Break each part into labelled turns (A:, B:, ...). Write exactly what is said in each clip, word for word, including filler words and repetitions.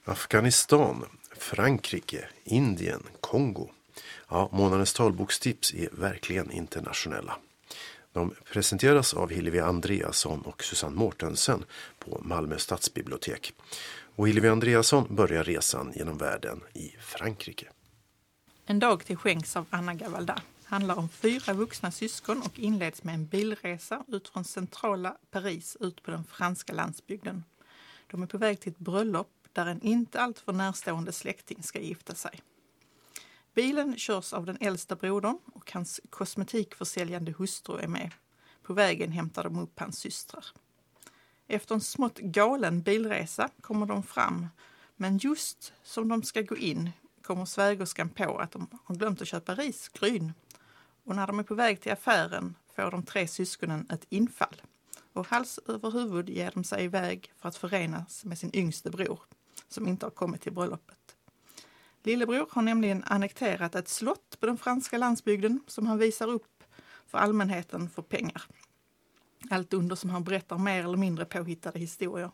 A: Afghanistan, Frankrike, Indien, Kongo. Ja, månadens talbokstips är verkligen internationella. De presenteras av Hillevi Andreasson och Susanne Mårtensen på Malmö stadsbibliotek. Och Hillevi Andreasson börjar resan genom världen i Frankrike.
B: En dag till skänks av Anna Gavalda handlar om fyra vuxna syskon och inleds med en bilresa ut från centrala Paris ut på den franska landsbygden. De är på väg till ett bröllop där en inte alltför närstående släkting ska gifta sig. Bilen körs av den äldsta brodern och hans kosmetikförsäljande hustru är med. På vägen hämtar de upp hans systrar. Efter en smått galen bilresa kommer de fram, men just som de ska gå in kommer svägerskan på att de har glömt att köpa risgryn. Och när de är på väg till affären får de tre syskonen ett infall. Och hals över huvud ger de sig iväg för att förenas med sin yngste bror som inte har kommit till bröllopet. Lillebror har nämligen annekterat ett slott på den franska landsbygden som han visar upp för allmänheten för pengar. Allt under som han berättar mer eller mindre påhittade historier.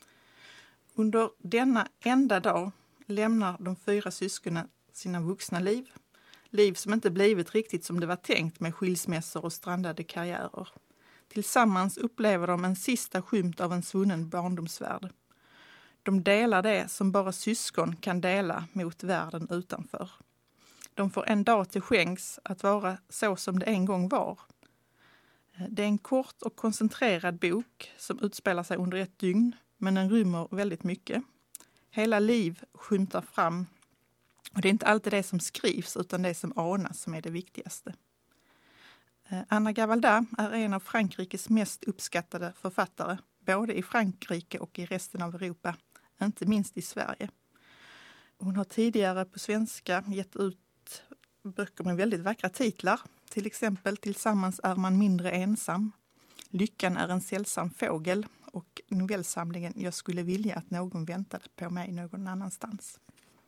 B: Under denna enda dag lämnar de fyra syskonen sina vuxna liv. Liv som inte blivit riktigt som det var tänkt med skilsmässor och strandade karriärer. Tillsammans upplever de en sista skymt av en svunnen barndomsvärld. De delar det som bara syskon kan dela mot världen utanför. De får en dag till skänks att vara så som det en gång var. Det är en kort och koncentrerad bok som utspelar sig under ett dygn, men den rymmer väldigt mycket. Hela liv skymtar fram och det är inte alltid det som skrivs utan det som anas som är det viktigaste. Anna Gavalda är en av Frankrikes mest uppskattade författare, både i Frankrike och i resten av Europa, inte minst i Sverige. Hon har tidigare på svenska gett ut böcker med väldigt vackra titlar, till exempel Tillsammans är man mindre ensam, Lyckan är en sällsam fågel och novellsamlingen Jag skulle vilja att någon väntade på mig någon annanstans.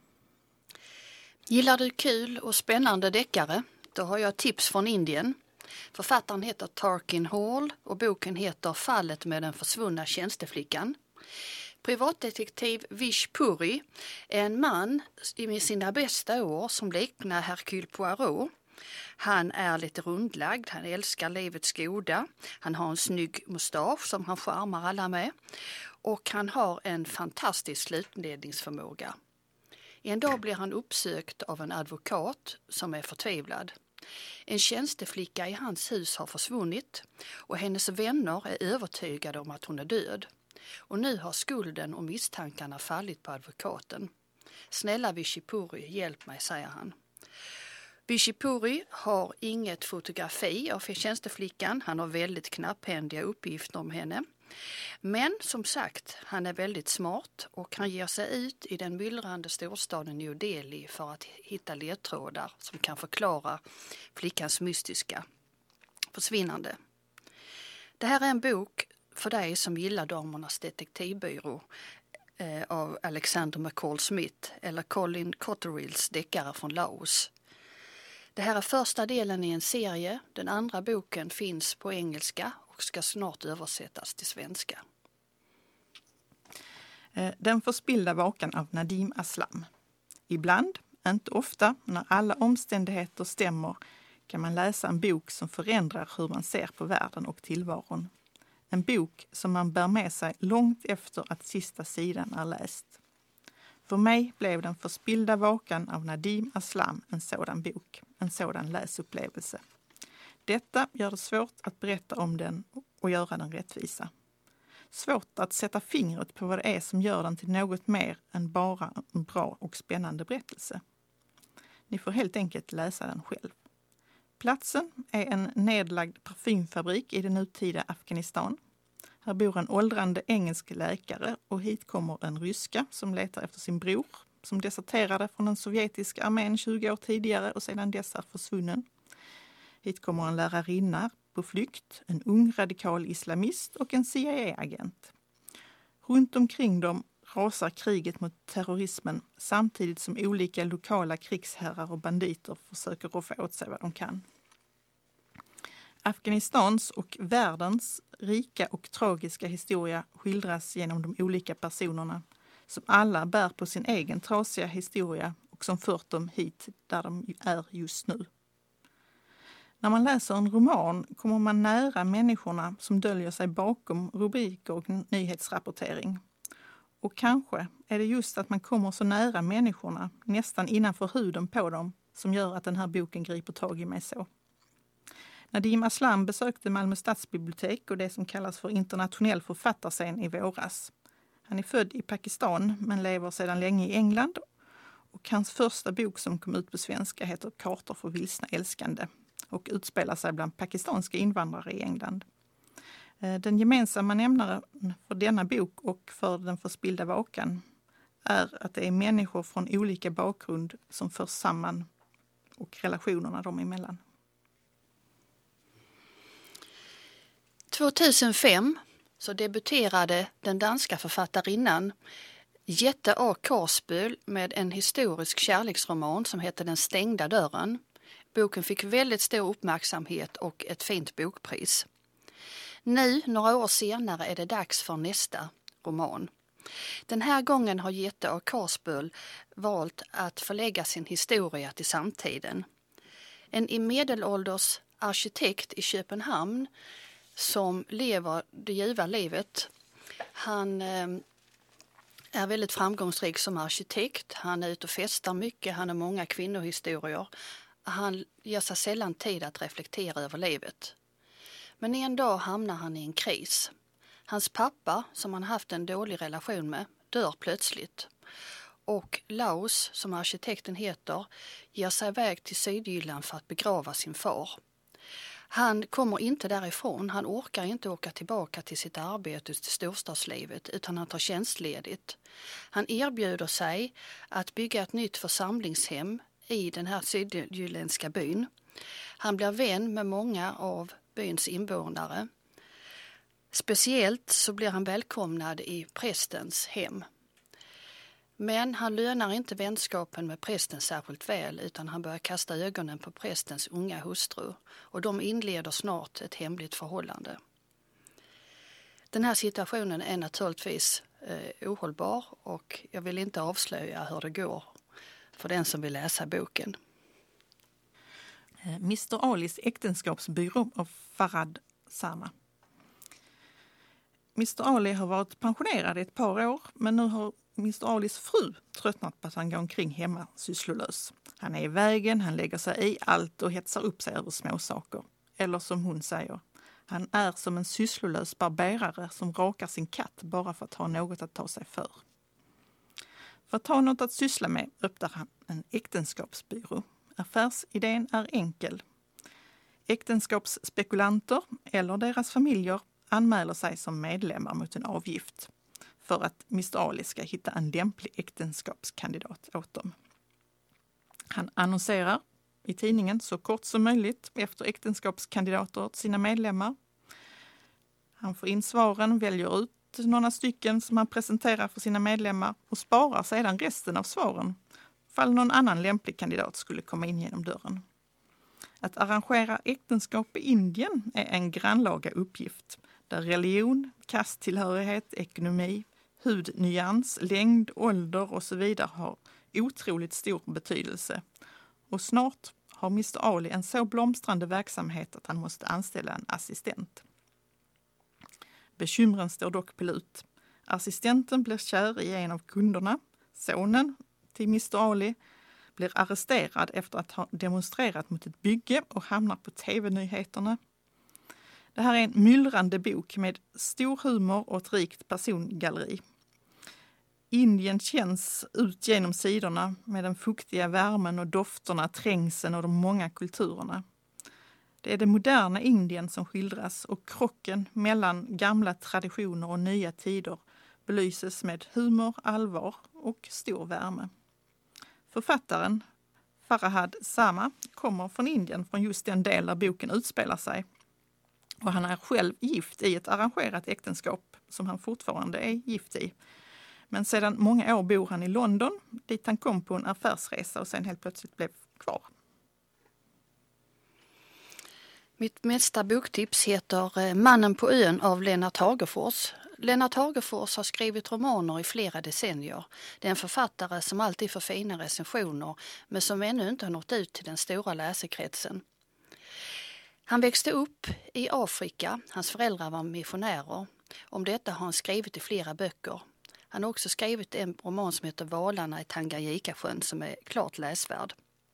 C: Gillar du kul och spännande deckare? Då har jag tips från Indien. Författaren heter Tarkin Hall och boken heter Fallet med den försvunna tjänsteflickan. Privatdetektiv Vish Puri är en man i sina bästa år som liknar Hercule Poirot. Han är lite rundlagd, han älskar livets goda, han har en snygg mustasch som han charmar alla med och han har en fantastisk slutledningsförmåga. En dag blir han uppsökt av en advokat som är förtvivlad. En tjänsteflicka i hans hus har försvunnit och hennes vänner är övertygade om att hon är död. Och nu har skulden och misstankarna fallit på advokaten. Snälla Vishipuri, hjälp mig, säger han. Vishipuri har inget fotografi av tjänsteflickan. Han har väldigt knapphändiga uppgifter om henne. Men som sagt, han är väldigt smart och han ger sig ut i den myllrande storstaden New Delhi för att hitta ledtrådar som kan förklara flickans mystiska försvinnande. Det här är en bok för dig som gillar Damernas detektivbyrå eh, av Alexander McCall Smith eller Colin Cotterills deckare från Laos. Det här är första delen i en serie. Den andra boken finns på engelska och ska snart översättas till svenska.
B: Den förspillda vakan av Nadim Aslam. Ibland, inte ofta, när alla omständigheter stämmer kan man läsa en bok som förändrar hur man ser på världen och tillvaron. En bok som man bär med sig långt efter att sista sidan är läst. För mig blev Den förspillda vakan av Nadim Aslam en sådan bok, en sådan läsupplevelse. Detta gör det svårt att berätta om den och göra den rättvisa. Svårt att sätta fingret på vad det är som gör den till något mer än bara en bra och spännande berättelse. Ni får helt enkelt läsa den själv. Platsen är en nedlagd parfymfabrik i det nutida Afghanistan. Här bor en åldrande engelsk läkare och hit kommer en ryska som letar efter sin bror som deserterade från den sovjetiska armén tjugo år tidigare och sedan dess är försvunnen. Hit kommer en lärarinna på flykt, en ung radikal islamist och en C I A-agent. Runt omkring dem rasar kriget mot terrorismen samtidigt som olika lokala krigsherrar och banditer försöker roffa åt sig vad de kan. Afghanistans och världens rika och tragiska historia skildras genom de olika personerna som alla bär på sin egen trasiga historia och som fört dem hit där de är just nu. När man läser en roman kommer man nära människorna som döljer sig bakom rubriker och nyhetsrapportering. Och kanske är det just att man kommer så nära människorna, nästan innanför huden på dem, som gör att den här boken griper tag i mig så. Nadim Aslam besökte Malmö stadsbibliotek och det som kallas för internationell författarscen i våras. Han är född i Pakistan men lever sedan länge i England och hans första bok som kom ut på svenska heter Kartor för vilsna älskande och utspelar sig bland pakistanska invandrare i England. Den gemensamma nämnaren för denna bok och för Den förspillda vakan är att det är människor från olika bakgrund som förs samman och relationerna dem emellan.
C: tjugohundrafem så debuterade den danska författarinnan Jette A. Korsbøl med en historisk kärleksroman som heter Den stängda dörren. Boken fick väldigt stor uppmärksamhet och ett fint bokpris. Nu, några år senare, är det dags för nästa roman. Den här gången har Jette A. Korsbøl valt att förlägga sin historia till samtiden. En i medelålders arkitekt i Köpenhamn som lever det ljuva livet. Han eh, är väldigt framgångsrik som arkitekt. Han är ute och festar mycket. Han har många kvinnohistorier. Han ger sig sällan tid att reflektera över livet. Men en dag hamnar han i en kris. Hans pappa, som han haft en dålig relation med, dör plötsligt. Och Laus, som arkitekten heter, ger sig iväg till Sydjylland för att begrava sin far. Han kommer inte därifrån, han orkar inte åka tillbaka till sitt arbete till storstadslivet utan han tar tjänstledigt. Han erbjuder sig att bygga ett nytt församlingshem i den här sydjylländska byn. Han blir vän med många av byns invånare. Speciellt så blir han välkomnad i prästens hem. Men han lönar inte vänskapen med prästen särskilt väl utan han börjar kasta ögonen på prästens unga hustru och de inleder snart ett hemligt förhållande. Den här situationen är naturligtvis eh, ohållbar och jag vill inte avslöja hur det går för den som vill läsa boken.
B: mister Alis äktenskapsbyrå av Farhad Sama. mister Ali har varit pensionerad i ett par år men nu har mister Alis fru tröttnat på att han går omkring hemma sysslolös. Han är i vägen, han lägger sig i allt och hetsar upp sig över småsaker. Eller som hon säger, han är som en sysslolös barberare som rakar sin katt bara för att ha något att ta sig för. För att ha något att syssla med öppnar han en äktenskapsbyrå. Affärsidén är enkel. Äktenskapsspekulanter eller deras familjer anmäler sig som medlemmar mot en avgift för att mister Ali ska hitta en lämplig äktenskapskandidat åt dem. Han annonserar i tidningen så kort som möjligt efter äktenskapskandidater åt sina medlemmar. Han får in svaren, väljer ut några stycken som han presenterar för sina medlemmar och sparar sedan resten av svaren fall någon annan lämplig kandidat skulle komma in genom dörren. Att arrangera äktenskap i Indien är en grannlaga uppgift där religion, kasttillhörighet, ekonomi, hudnyans, längd, ålder och så vidare har otroligt stor betydelse. Och snart har mister Ali en så blomstrande verksamhet att han måste anställa en assistent. Bekymren står dock på lut. Assistenten blir kär i en av kunderna. Sonen till mister Ali blir arresterad efter att ha demonstrerat mot ett bygge och hamnar på tv-nyheterna. Det här är en myllrande bok med stor humor och ett rikt persongalleri. Indien känns ut genom sidorna med den fuktiga värmen och dofterna, trängseln och de många kulturerna. Det är det moderna Indien som skildras och krocken mellan gamla traditioner och nya tider belyses med humor, allvar och stor värme. Författaren Farhad Sama kommer från Indien, från just den del där boken utspelar sig. Och han är själv gift i ett arrangerat äktenskap som han fortfarande är gift i. Men sedan många år bor han i London, dit han kom på en affärsresa och sen helt plötsligt blev kvar.
C: Mitt nästa boktips heter Mannen på ön av Lennart Hagefors. Lennart Hagefors har skrivit romaner i flera decennier. Det är en författare som alltid får fina recensioner men som ännu inte har nått ut till den stora läsekretsen. Han växte upp i Afrika, hans föräldrar var missionärer. Om detta har han skrivit i flera böcker. Han har också skrivit en roman som heter Valarna i Tanganyikasjön som är klart läsvärd.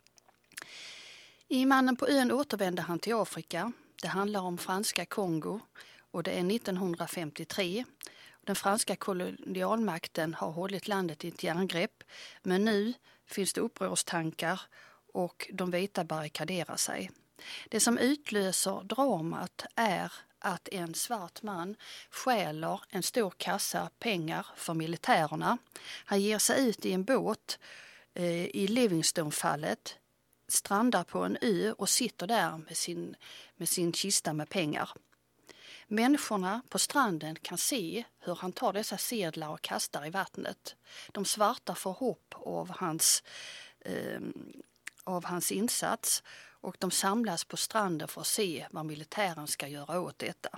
C: I Mannen på ön återvände han till Afrika. Det handlar om franska Kongo och det är nittonhundrafemtiotre. Den franska kolonialmakten har hållit landet i ett järngrepp men nu finns det upprorstankar och de vita barrikaderar sig. Det som utlöser dramat är att en svart man stjäler en stor kassa pengar för militärerna. Han ger sig ut i en båt eh, i Livingstone-fallet, strandar på en ö och sitter där med sin, med sin kista med pengar. Människorna på stranden kan se hur han tar dessa sedlar och kastar i vattnet. De svarta får hopp av hans, eh, av hans insats och de samlas på stranden för att se vad militären ska göra åt detta.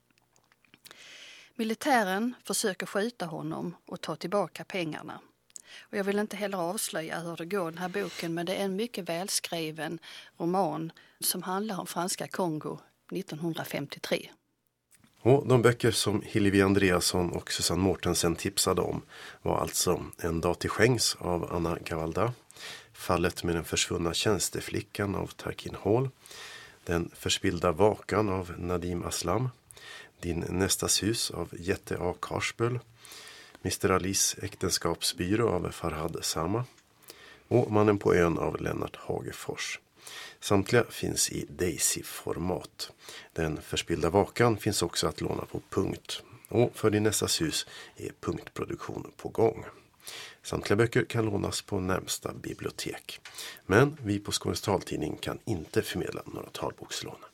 C: Militären försöker skjuta honom och ta tillbaka pengarna. Och jag vill inte heller avslöja hur det går i den här boken, men det är en mycket välskriven roman som handlar om franska Kongo nittonhundrafemtiotre.
A: Och de böcker som Hillevi Andreasson och Susanne Mortensen tipsade om var alltså En dag till skänks av Anna Gavalda, Fallet med den försvunna tjänsteflickan av Tarkin Hall, Den förspillda vakan av Nadim Aslam, Din nästas hus av Jette A. Karsböl, mister Alice äktenskapsbyrå av Farhad Sama och Mannen på ön av Lennart Hagefors. Samtliga finns i Daisy-format. Den förspillda vakan finns också att låna på punkt. Och för Din nästas hus är punktproduktion på gång. Samtliga böcker kan lånas på närmsta bibliotek. Men vi på Skånes taltidning kan inte förmedla några talbokslån.